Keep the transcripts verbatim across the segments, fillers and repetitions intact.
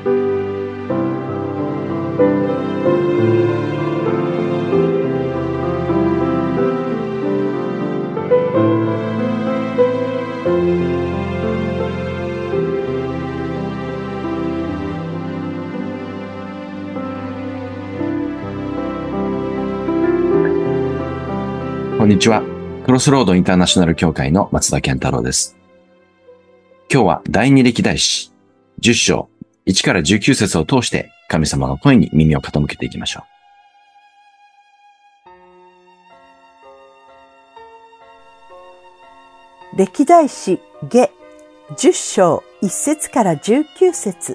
こんにちは。クロスロードインターナショナル協会の松田健太郎です。今日は第二歴代史じゅっ章いちからじゅうきゅう節を通して神様の声に耳を傾けていきましょう。歴代史下じゅっ章いち節からじゅうきゅう節。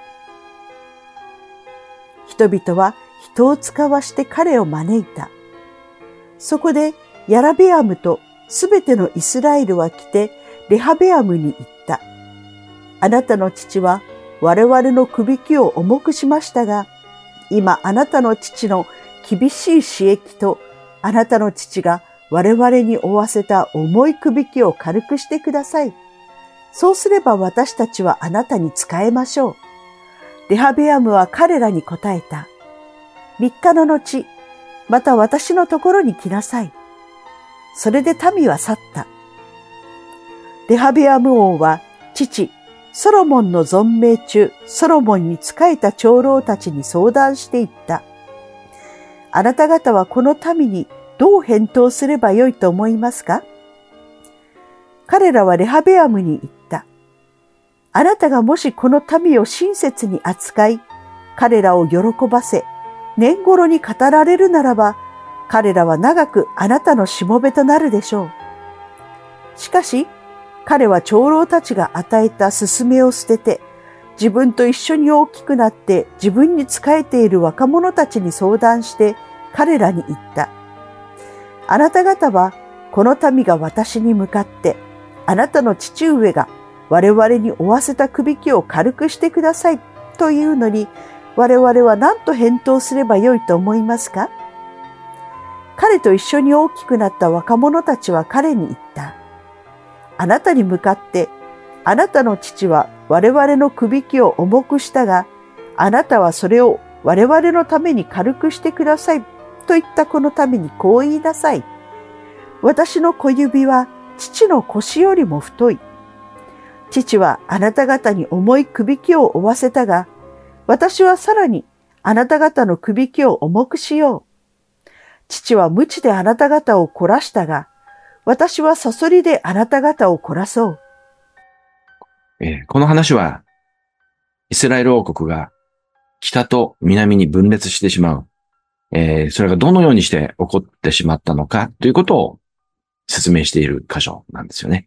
人々は人を使わして彼を招いた。そこでヤラベアムとすべてのイスラエルは来てレハベアムに言った。あなたの父は我々のくびきを重くしましたが、今あなたの父の厳しい刺激とあなたの父が我々に負わせた重いくびきを軽くしてください。そうすれば私たちはあなたに仕えましょう。レハベアムは彼らに答えた。三日の後、また私のところに来なさい。それで民は去った。レハベアム王は父ソロモンの存命中、ソロモンに仕えた長老たちに相談していった。あなた方はこの民にどう返答すればよいと思いますか？彼らはレハベアムに言った。あなたがもしこの民を親切に扱い、彼らを喜ばせ、年頃に語られるならば、彼らは長くあなたのしもべとなるでしょう。しかし、彼は長老たちが与えた勧めを捨てて、自分と一緒に大きくなって自分に仕えている若者たちに相談して彼らに言った。あなた方はこの民が私に向かって、あなたの父上が我々に負わせたくびきを軽くしてくださいというのに、我々は何と返答すればよいと思いますか？彼と一緒に大きくなった若者たちは彼に言った。あなたに向かって、あなたの父は我々のくびきを重くしたが、あなたはそれを我々のために軽くしてくださいと言ったこのためにこう言いなさい。私の小指は父の腰よりも太い。父はあなた方に重いくびきを負わせたが、私はさらにあなた方のくびきを重くしよう。父は無知であなた方を凝らしたが、私はそそりであなた方を凝らそう。 う。えーこの話は、イスラエル王国が北と南に分裂してしまう。えーそれがどのようにして起こってしまったのかということを説明している箇所なんですよね。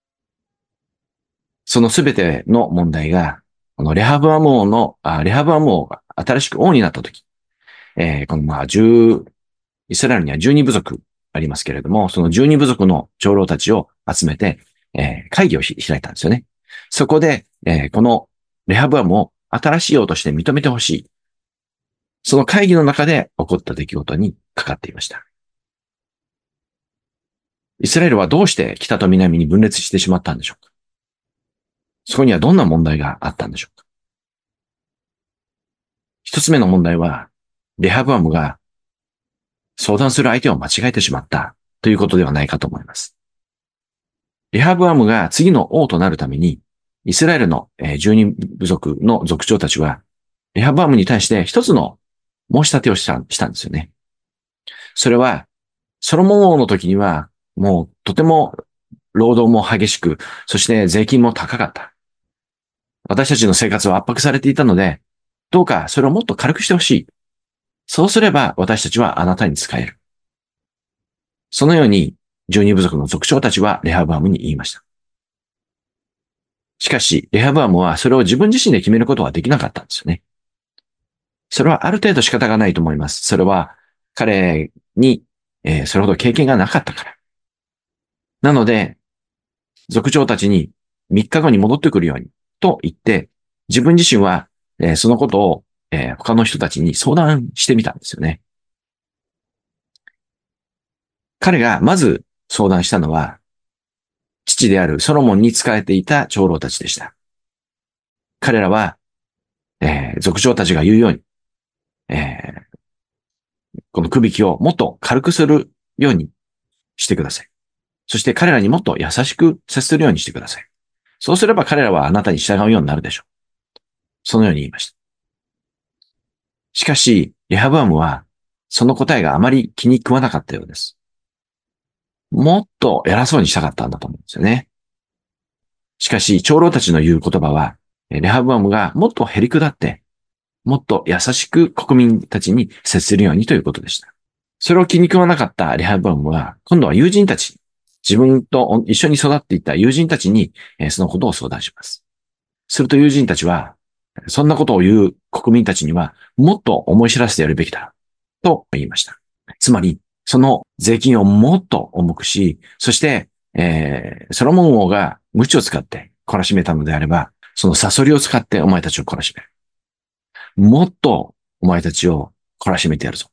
そのすべての問題が、このレハブアム王の、あレハブアム王が新しく王になったとき、えーこのまあ十イスラエルにはじゅうに部族ありますけれども、そのじゅうに部族の長老たちを集めて、えー会議を開いたんですよね。そこで、えーこのレハブアムを新しい王として認めてほしい。その会議の中で起こった出来事にかかっていました。イスラエルはどうして北と南に分裂してしまったんでしょうか？そこにはどんな問題があったんでしょうか？一つ目の問題は、レハブアムが相談する相手を間違えてしまったということではないかと思います。レハブアムが次の王となるために、イスラエルのじゅうに部族の族長たちは、レハブアムに対して一つの申し立てをした、したんですよね。それは、ソロモン王の時には、もうとても労働も激しく、そして税金も高かった。私たちの生活は圧迫されていたので、どうかそれをもっと軽くしてほしい。そうすれば私たちはあなたに仕える。そのようにじゅうに部族の族長たちはレハブアムに言いました。しかし、レハブアムはそれを自分自身で決めることはできなかったんですよね。それはある程度仕方がないと思います。それは彼に、えー、それほど経験がなかったから。なので、族長たちにみっかごに戻ってくるようにと言って、自分自身は、えー、そのことを、えー、他の人たちに相談してみたんですよね。彼がまず相談したのは、父であるソロモンに仕えていた長老たちでした。彼らは、 えー、族長たちが言うように、えー、この区引きをもっと軽くするようにしてください。そして彼らにもっと優しく接するようにしてください。そうすれば彼らはあなたに従うようになるでしょう。そのように言いました。しかし、レハブアムは、その答えがあまり気に食わなかったようです。もっと偉そうにしたかったんだと思うんですよね。しかし、長老たちの言う言葉は、レハブアムがもっとへりくだって、もっと優しく国民たちに接するようにということでした。それを気に食わなかったレハブアムは、今度は友人たち、自分と一緒に育っていた友人たちに、そのことを相談します。すると友人たちは、そんなことを言う国民たちには、もっと思い知らせてやるべきだ、と言いました。つまり、その税金をもっと重くし、そして、えー、ソロモン王が鞭を使って懲らしめたのであれば、そのサソリを使ってお前たちを懲らしめる。もっとお前たちを懲らしめてやるぞ。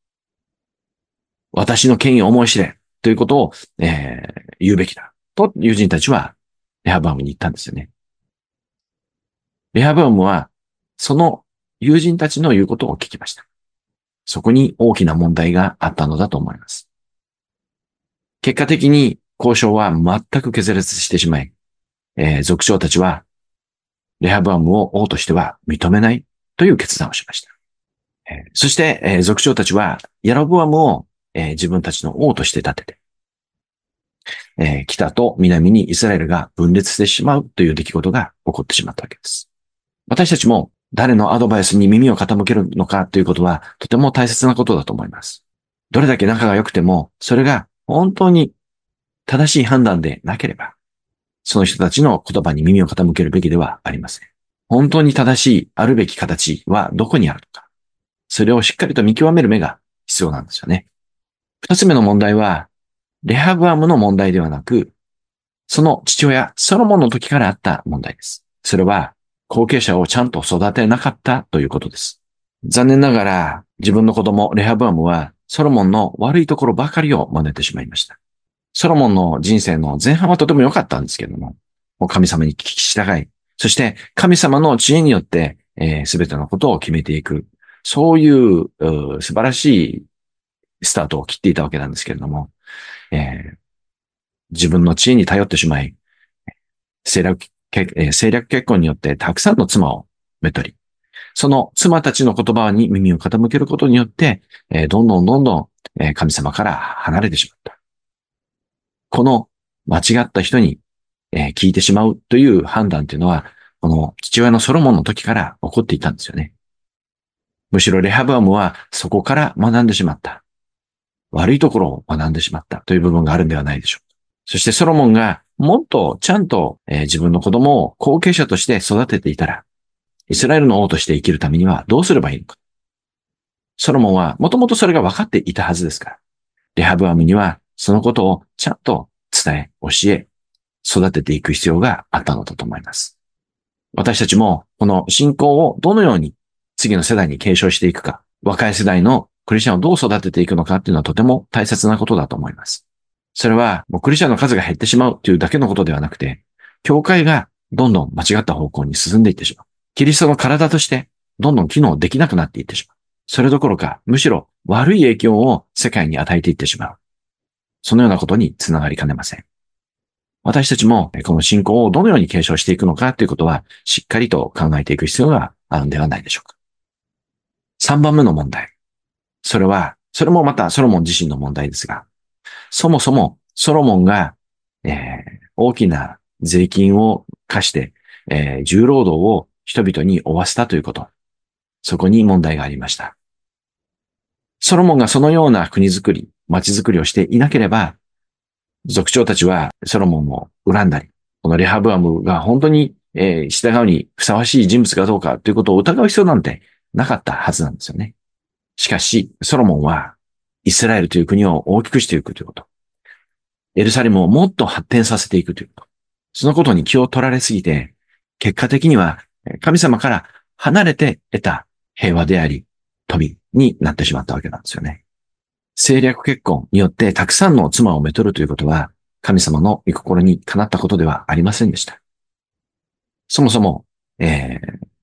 私の権威を思い知れということを、えー、言うべきだ。と友人たちはレハブアムに言ったんですよね。レハブアムはその友人たちの言うことを聞きました。そこに大きな問題があったのだと思います。結果的に交渉は全く決裂してしまい、えー、族長たちはレハブアムを王としては認めないという決断をしました。えー、そして、えー、族長たちはヤロブアムを、えー、自分たちの王として立てて、えー、北と南にイスラエルが分裂してしまうという出来事が起こってしまったわけです。私たちも誰のアドバイスに耳を傾けるのかということはとても大切なことだと思います。どれだけ仲が良くても、それが本当に正しい判断でなければ、その人たちの言葉に耳を傾けるべきではありません。本当に正しいあるべき形はどこにあるのか。それをしっかりと見極める目が必要なんですよね。二つ目の問題は、レハブアムの問題ではなく、その父親、ソロモンの時からあった問題です。それは、後継者をちゃんと育てなかったということです。残念ながら、自分の子供、レハブアムは、ソロモンの悪いところばかりを真似てしまいました。ソロモンの人生の前半はとても良かったんですけれども、神様に聞き従い、そして神様の知恵によって、えー、全てのことを決めていく、そういう、う素晴らしいスタートを切っていたわけなんですけれども、えー、自分の知恵に頼ってしまい、政略、えー、政略結婚によってたくさんの妻をめとり、その妻たちの言葉に耳を傾けることによって、えー、どんどんどんどん、えー、神様から離れてしまった。この間違った人に、えー、聞いてしまうという判断というのは、この父親のソロモンの時から起こっていたんですよね。むしろレハブアムはそこから学んでしまった。悪いところを学んでしまったという部分があるんではないでしょうか。そしてソロモンがもっとちゃんと、えー、自分の子供を後継者として育てていたら、イスラエルの王として生きるためにはどうすればいいのか。ソロモンはもともとそれが分かっていたはずですから、レハブアムにはそのことをちゃんと伝え、教え、育てていく必要があったのだと思います。私たちもこの信仰をどのように次の世代に継承していくか、若い世代のクリスチャンをどう育てていくのかっていうのはとても大切なことだと思います。それはもうクリスチャンの数が減ってしまうというだけのことではなくて、教会がどんどん間違った方向に進んでいってしまう。キリストの体としてどんどん機能できなくなっていってしまう。それどころか、むしろ悪い影響を世界に与えていってしまう。そのようなことにつながりかねません。私たちもこの信仰をどのように継承していくのかということはしっかりと考えていく必要があるんではないでしょうか。さんばんめの問題。それは、それもまたソロモン自身の問題ですが、そもそもソロモンが、えー、大きな税金を課して、えー、重労働を人々に負わせたということ。そこに問題がありました。ソロモンがそのような国づくり、町づくりをしていなければ、族長たちはソロモンを恨んだり、このレハブアムが本当に、えー、従うにふさわしい人物かどうかということを疑う必要なんてなかったはずなんですよね。しかし、ソロモンはイスラエルという国を大きくしていくということ。エルサレムをもっと発展させていくということ。そのことに気を取られすぎて、結果的には神様から離れて得た平和であり、富になってしまったわけなんですよね。政略結婚によってたくさんの妻をめとるということは、神様の御心にかなったことではありませんでした。そもそも、えー、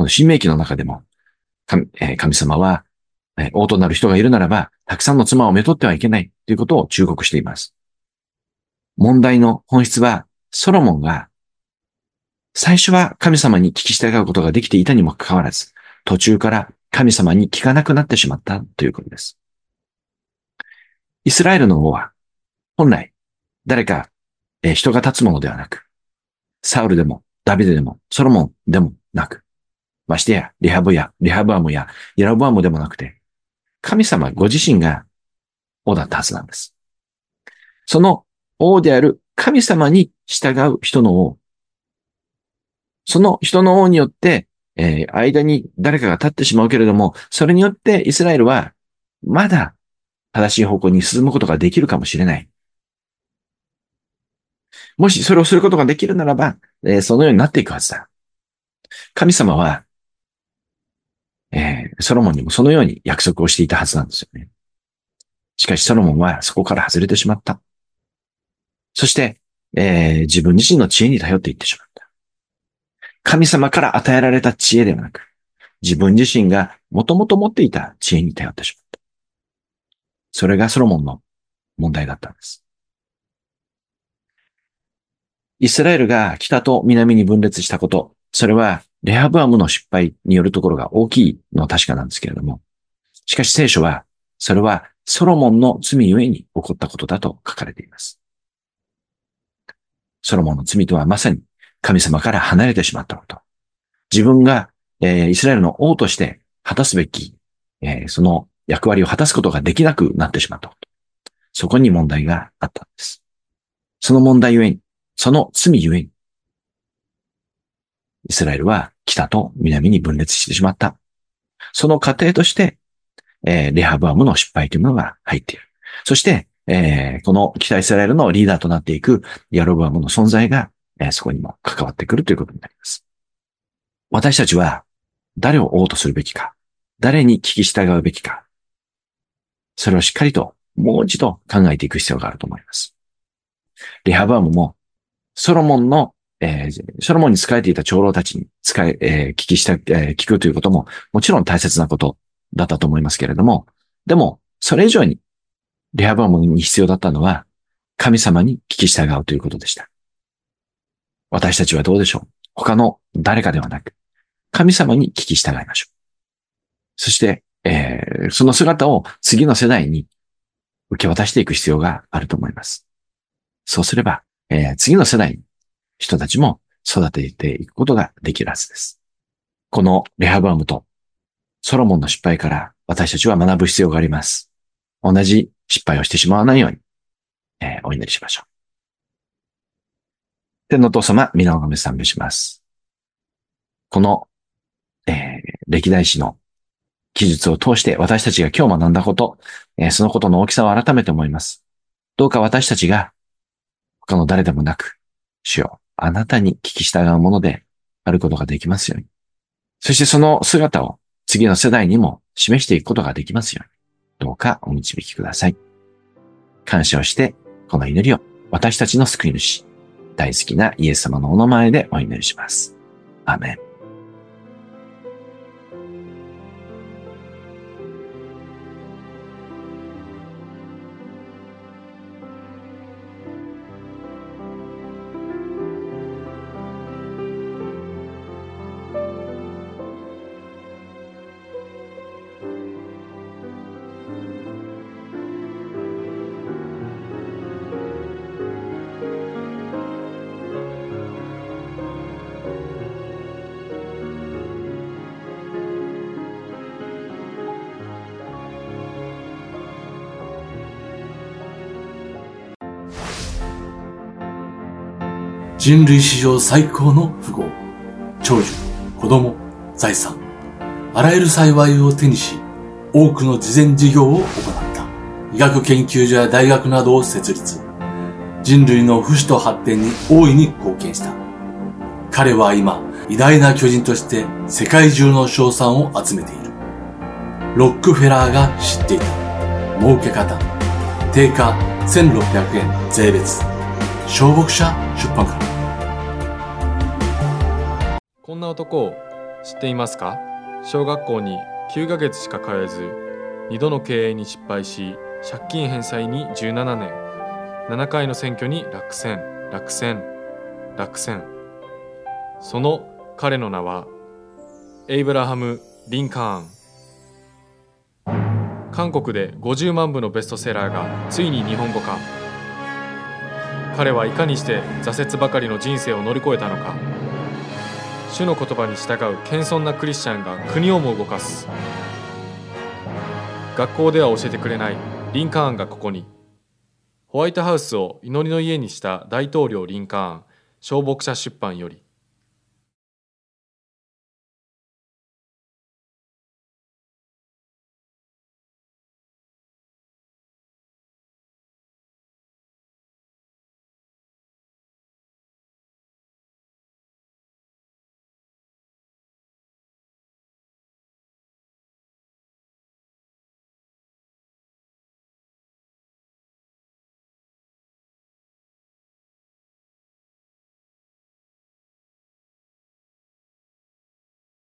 の新明記の中でも、神、えー神様は、えー王となる人がいるならば、たくさんの妻をめとってはいけないということを忠告しています。問題の本質は、ソロモンが、最初は神様に聞き従うことができていたにもかかわらず、途中から神様に聞かなくなってしまったということです。イスラエルの王は、本来、誰か、えー人が立つものではなく、サウルでも、ダビデでも、ソロモンでもなく、ましてや、リハブや、リハブアムや、イラブアムでもなくて、神様ご自身が王だったはずなんです。その王である神様に従う人の王。その人の王によって、えー間に誰かが立ってしまうけれども、それによってイスラエルは、まだ正しい方向に進むことができるかもしれない。もしそれをすることができるならば、えーそのようになっていくはずだ。神様は、えーソロモンにもそのように約束をしていたはずなんですよね。しかしソロモンはそこから外れてしまった。そして、えー自分自身の知恵に頼っていってしまった。神様から与えられた知恵ではなく、自分自身がもともと持っていた知恵に頼ってしまった。それがソロモンの問題だったんです。イスラエルが北と南に分裂したこと、それはレハブアムの失敗によるところが大きいのは確かなんですけれども、しかし聖書は、それはソロモンの罪ゆえに起こったことだと書かれています。ソロモンの罪とはまさに神様から離れてしまったこと。自分が、えーイスラエルの王として果たすべき、えーその役割を果たすことができなくなってしまったこと。そこに問題があったんです。その問題ゆえに、その罪ゆえに、イスラエルは北と南に分裂してしまった。その過程として、えーレハブアムの失敗というものが入っている。そして、えーこの北イスラエルのリーダーとなっていくヤロブアムの存在が、えーそこにも関わってくるということになります。私たちは誰を王とするべきか、誰に聞き従うべきか、それをしっかりともう一度考えていく必要があると思います。レハブアムもソロモンの、えーソロモンに仕えていた長老たちに使え、えー聞きした、えー聞くということももちろん大切なことだったと思いますけれども、でもそれ以上にレハブアムに必要だったのは神様に聞き従うということでした。私たちはどうでしょう？他の誰かではなく神様に聞き従いましょう。そして、えーその姿を次の世代に受け渡していく必要があると思います。そうすれば、えー次の世代に人たちも育てていくことができるはずです。このレハブアムとソロモンの失敗から私たちは学ぶ必要があります。同じ失敗をしてしまわないように、えーお祈りしましょう。天のお父様、皆をおめ賛美します。この、えー歴代史の記述を通して私たちが今日学んだこと、えーそのことの大きさを改めて思います。どうか私たちが他の誰でもなく、主よ、あなたに聞き従うものであることができますように。そしてその姿を次の世代にも示していくことができますように。どうかお導きください。感謝をして、この祈りを私たちの救い主、大好きなイエス様のお名前でお祈りします。アーメン。 人類史上最高の富豪、長寿、子供、財産、あらゆる幸いを手にし、多くの慈善事業を行った。医学研究所や大学などを設立。人類の不死と発展に大いに貢献した。彼は今、偉大な巨人として世界中の称賛を集めている。ロックフェラーが知っていた。儲け方。定価せんろっぴゃくえん税別。小牧者出版から。 こんな男を知っていますか？小学校にきゅうかげつしか通えず、にどの経営に失敗し、借金返済にじゅうななねん、ななかいの選挙に落選、落選、落選。その彼の名は、エイブラハム・リンカーン。韓国でごじゅうまんぶのベストセラーがついに日本語化。彼はいかにして挫折ばかりの人生を乗り越えたのか。主の言葉に従う謙遜なクリスチャンが国をも動かす。学校では教えてくれないリンカーンがここに。ホワイトハウスを祈りの家にした大統領リンカーン、小牧者出版より。